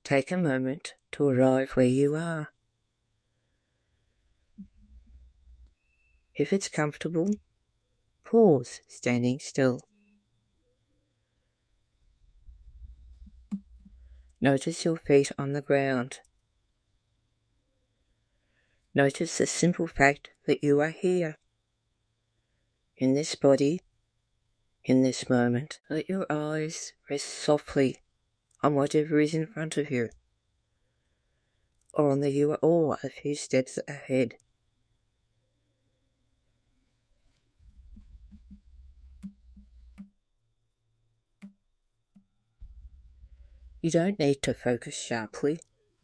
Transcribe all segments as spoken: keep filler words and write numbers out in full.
Take a moment to arrive where you are. If it's comfortable, pause standing still. Notice your feet on the ground. Notice the simple fact that you are here, in this body, in this moment. Let your eyes rest softly on whatever is in front of you, or on the you are all a few steps ahead. You don't need to focus sharply,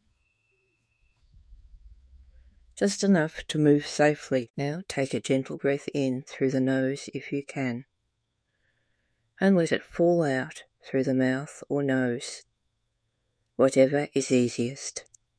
just enough to move safely. Now take a gentle breath in through the nose if you can, and let it fall out through the mouth or nose, whatever is easiest.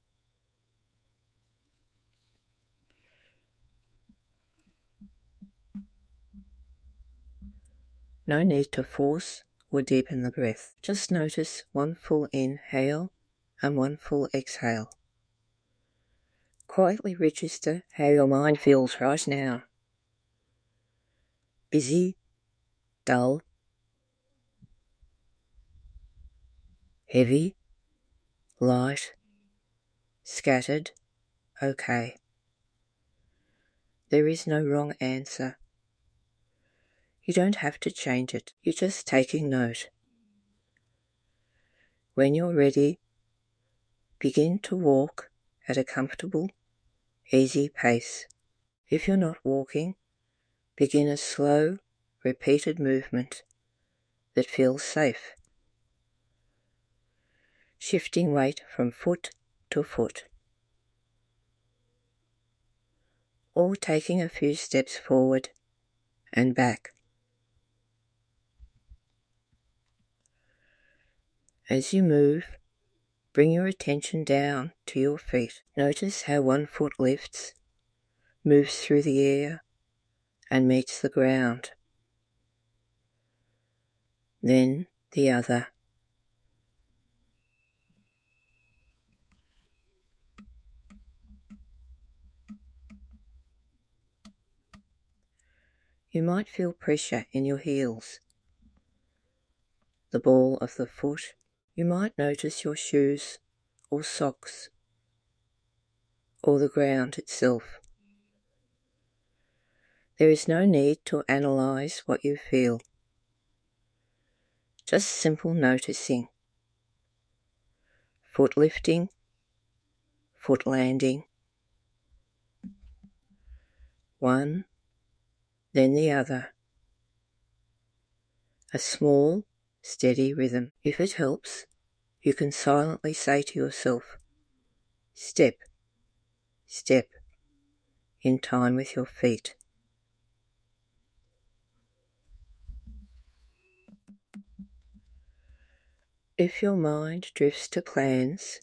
No need to force or deepen the breath. Just notice one full inhale and one full exhale. Quietly register how your mind feels right now. Busy, dull, heavy, light, scattered, okay. There is no wrong answer. You don't have to change it. You're just taking note. When you're ready, begin to walk at a comfortable, easy pace. If you're not walking, begin a slow, repeated movement that feels safe. Shifting weight from foot to foot, or taking a few steps forward and back. As you move, bring your attention down to your feet. Notice how one foot lifts, moves through the air, and meets the ground. Then the other. You might feel pressure in your heels, the ball of the foot. You might notice your shoes or socks, or the ground itself. There is no need to analyze what you feel. Just simple noticing. Foot lifting, foot landing. One, then the other. A small, steady rhythm. If it helps, you can silently say to yourself, step, step, in time with your feet. If your mind drifts to plans,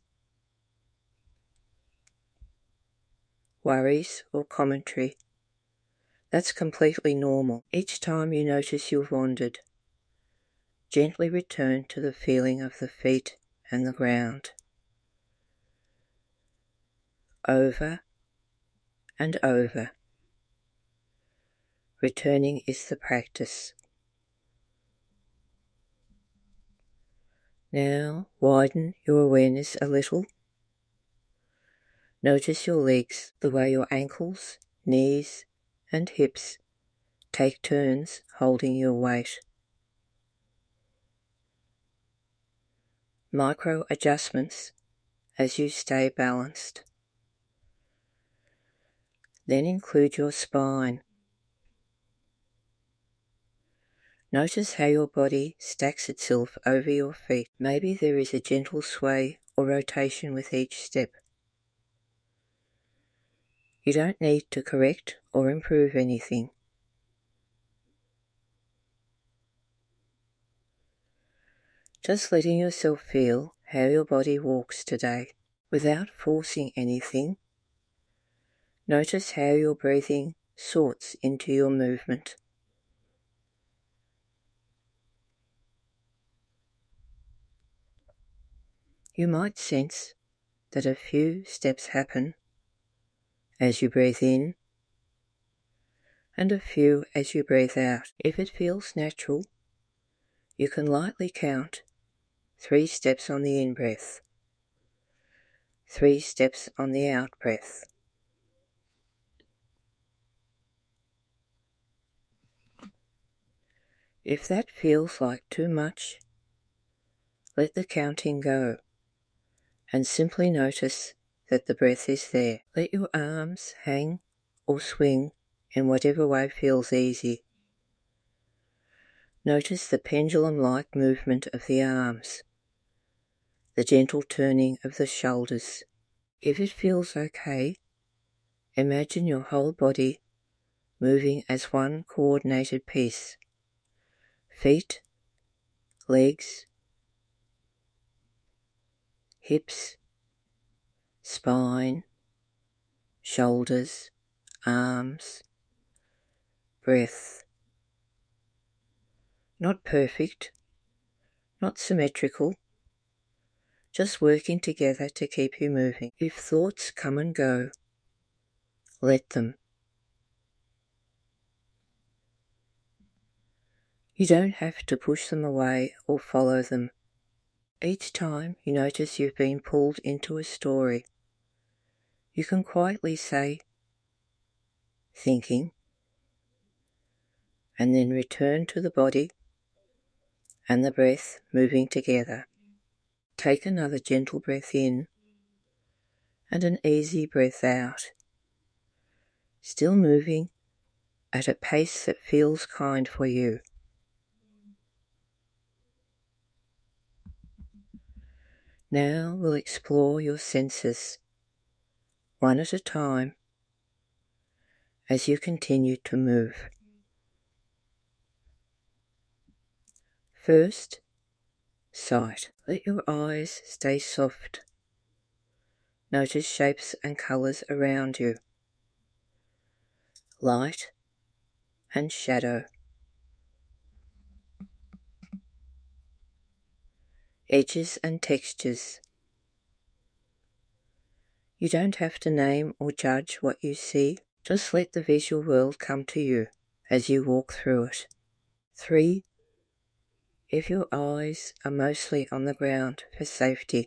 worries or commentary, that's completely normal. Each time you notice you've wandered, gently return to the feeling of the feet and the ground. Over and over. Returning is the practice. Now widen your awareness a little. Notice your legs, the way your ankles, knees, and hips take turns holding your weight. Micro adjustments as you stay balanced. Then include your spine. Notice how your body stacks itself over your feet. Maybe there is a gentle sway or rotation with each step. You don't need to correct or improve anything. Just letting yourself feel how your body walks today without forcing anything. Notice how your breathing sorts into your movement. You might sense that a few steps happen as you breathe in and a few as you breathe out. If it feels natural, you can lightly count three steps on the in-breath, three steps on the out-breath. If that feels like too much, let the counting go and simply notice that the breath is there. Let your arms hang or swing in whatever way feels easy. Notice the pendulum-like movement of the arms, the gentle turning of the shoulders. If it feels okay, imagine your whole body moving as one coordinated piece. Feet, legs, hips, spine, shoulders, arms, breath. Not perfect, not symmetrical, just working together to keep you moving. If thoughts come and go, let them. You don't have to push them away or follow them. Each time you notice you've been pulled into a story, you can quietly say, thinking, and then return to the body and the breath moving together. Take another gentle breath in and an easy breath out, still moving at a pace that feels kind for you. Now we'll explore your senses, one at a time, as you continue to move. First, sight. Let your eyes stay soft. Notice shapes and colours around you, light and shadow, edges and textures. You don't have to name or judge what you see, just let the visual world come to you as you walk through it. Three, if your eyes are mostly on the ground for safety,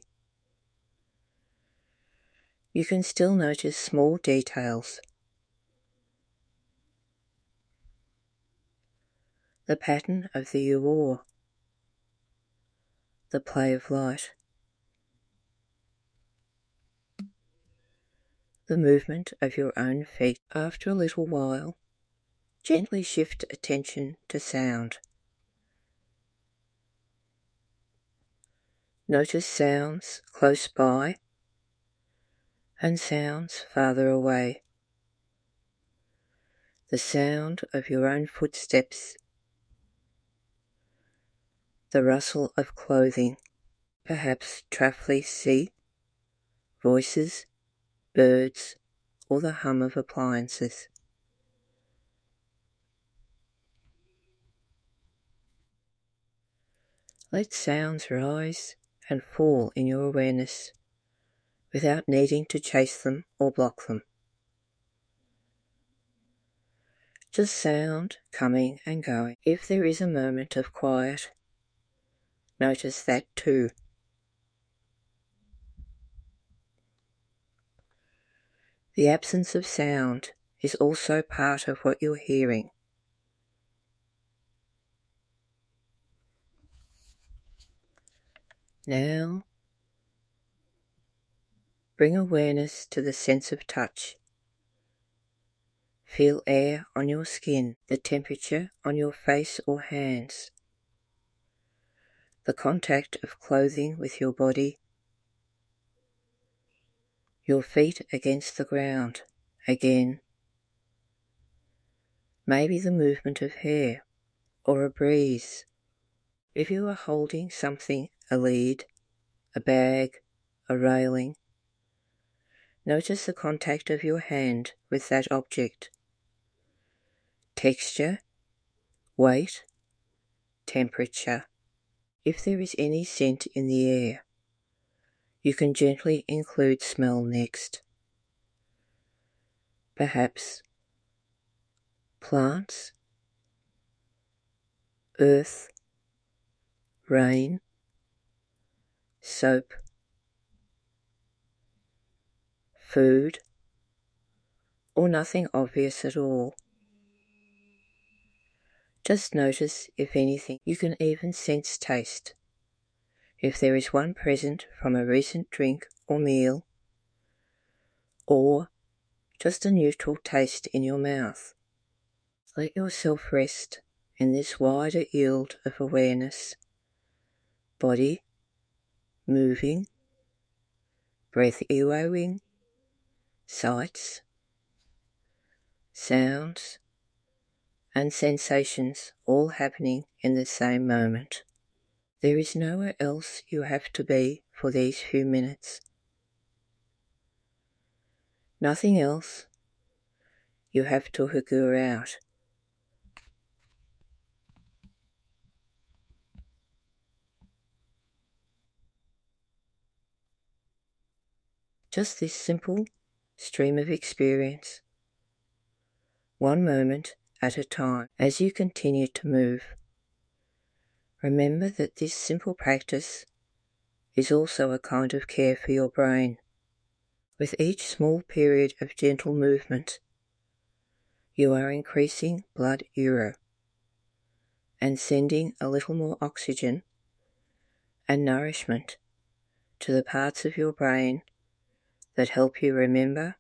you can still notice small details. The pattern of the oar, the play of light, the movement of your own feet. After a little while, gently shift attention to sound. Notice sounds close by and sounds farther away. The sound of your own footsteps, the rustle of clothing, perhaps traffly sea, voices, birds, or the hum of appliances. Let sounds rise and fall in your awareness without needing to chase them or block them. Just sound coming and going. If there is a moment of quiet, notice that too. The absence of sound is also part of what you're hearing. Now, bring awareness to the sense of touch. Feel air on your skin, the temperature on your face or hands, the contact of clothing with your body, your feet against the ground, again, maybe the movement of hair or a breeze. If you are holding something, a lead, a bag, a railing, notice the contact of your hand with that object. Texture, weight, temperature. If there is any scent in the air, You can gently include smell next. Perhaps plants, earth, rain, soap, food, or nothing obvious at all. Just notice if anything. You can even sense taste. If there is one present from a recent drink or meal, or just a neutral taste in your mouth. Let yourself rest in this wider yield of awareness. Body moving, breath echoing, sights, sounds, and sensations all happening in the same moment. There is nowhere else you have to be for these few minutes. Nothing else you have to figure out. Just this simple stream of experience, one moment at a time. As you continue to move, remember that this simple practice is also a kind of care for your brain. With each small period of gentle movement, you are increasing blood euro and sending a little more oxygen and nourishment to the parts of your brain that help you remember,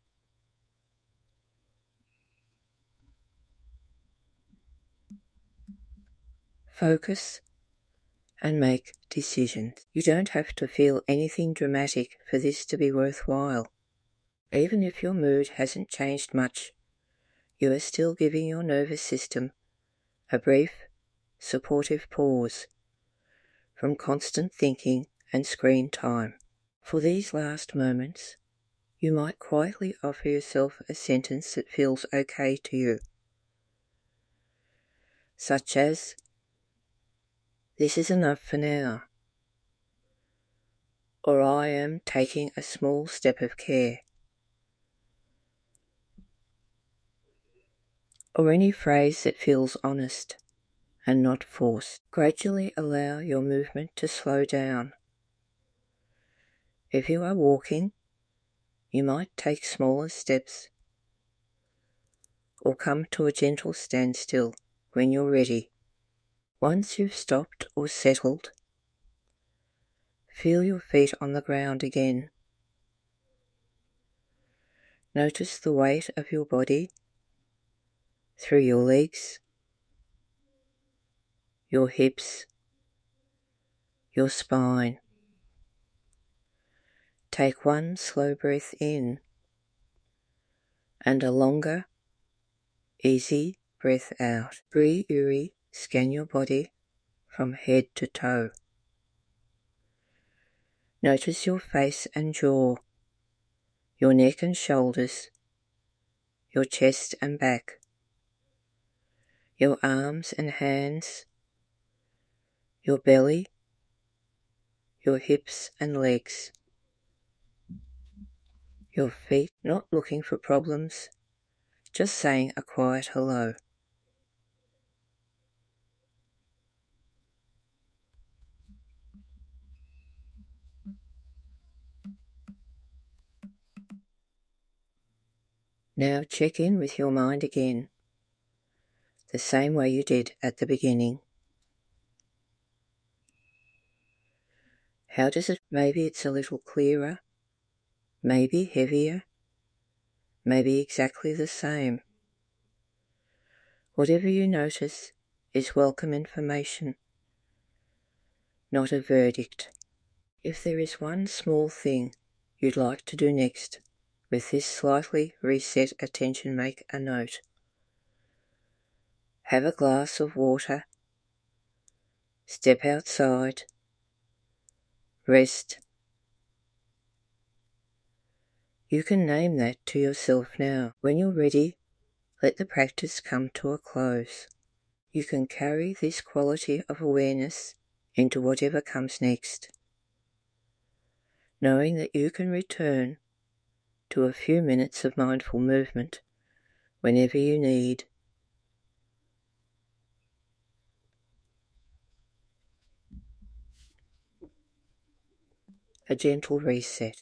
focus, and make decisions. You don't have to feel anything dramatic for this to be worthwhile. Even if your mood hasn't changed much, you are still giving your nervous system a brief, supportive pause from constant thinking and screen time. For these last moments, you might quietly offer yourself a sentence that feels okay to you, such as, "This is enough for now," or "I am taking a small step of care," or any phrase that feels honest and not forced. Gradually allow your movement to slow down. If you are walking, you might take smaller steps or come to a gentle standstill when you're ready. Once you've stopped or settled, feel your feet on the ground again. Notice the weight of your body through your legs, your hips, your spine. Take one slow breath in and a longer, easy breath out. Breathe, scan your body from head to toe. Notice your face and jaw, your neck and shoulders, your chest and back, your arms and hands, your belly, your hips and legs, your feet. Not looking for problems, just saying a quiet hello. Now check in with your mind again, the same way you did at the beginning. How does it? Maybe it's a little clearer, maybe heavier, maybe exactly the same. Whatever you notice is welcome information, not a verdict. If there is one small thing you'd like to do next with this slightly reset attention, make a note. Have a glass of water, step outside, rest. You can name that to yourself now. When you're ready, let the practice come to a close. You can carry this quality of awareness into whatever comes next. knowing that you can return to a few minutes of mindful movement whenever you need. A gentle reset.